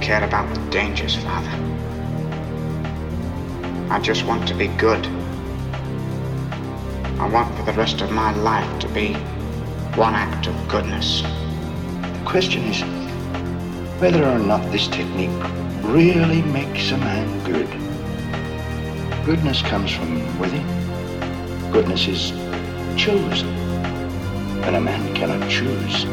care about the dangers, Father. I just want to be good. I want for the rest of my life to be one act of goodness. The question is whether or not this technique really makes a man good. Goodness comes from within. Goodness is chosen, and a man cannot choose.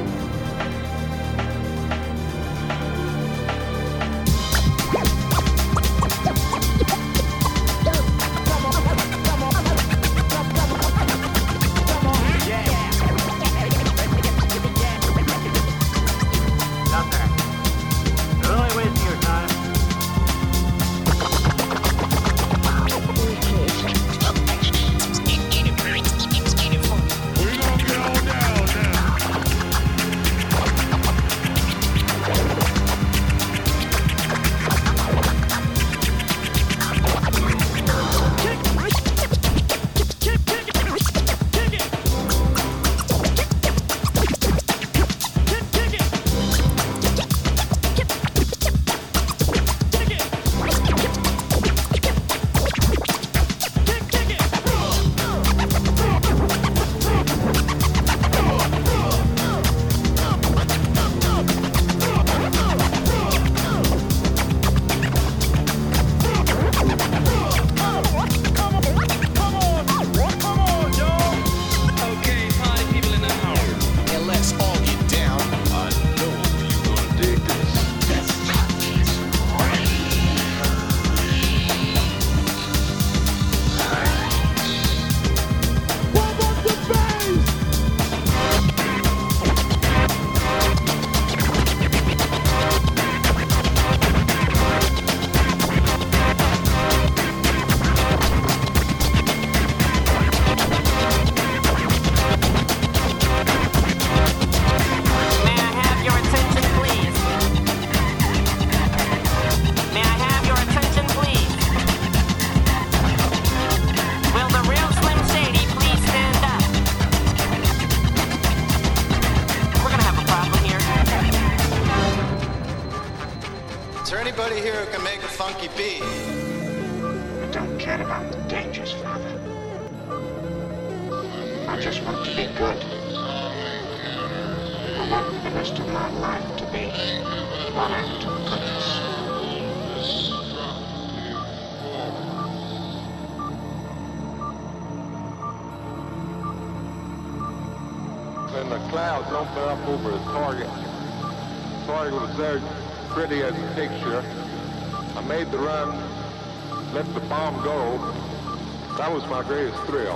That was my greatest thrill.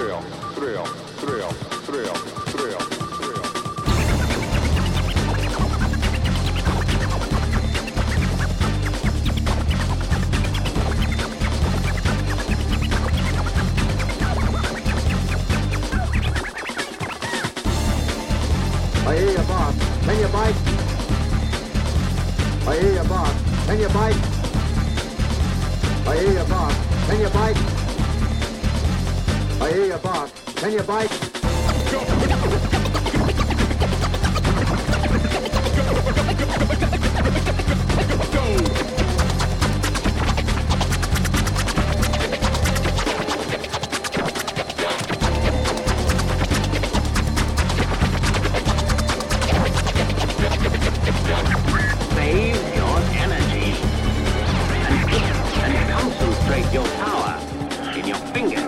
I hear you, boss. Can you bite? I hear you, boss. Can you bite? I hear you, boss. Can you bite? I hear you, boss. Can you bite? Save your energy and concentrate your power in your fingers.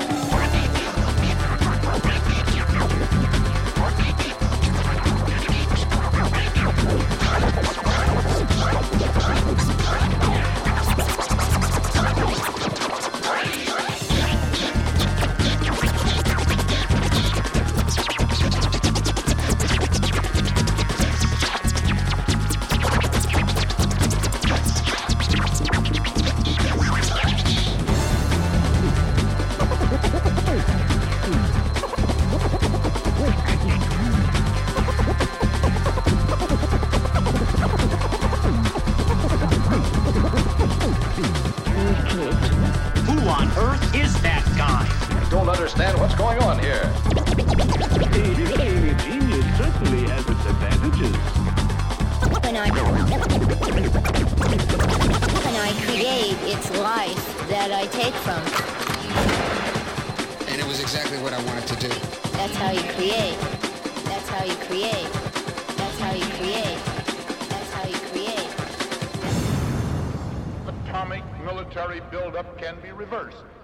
understand what's going on here. Genius certainly has its advantages. take from. And it was exactly what I wanted to do. That's how you create. That's how you create. That's how you create. That's how you create. Atomic military buildup can be reversed.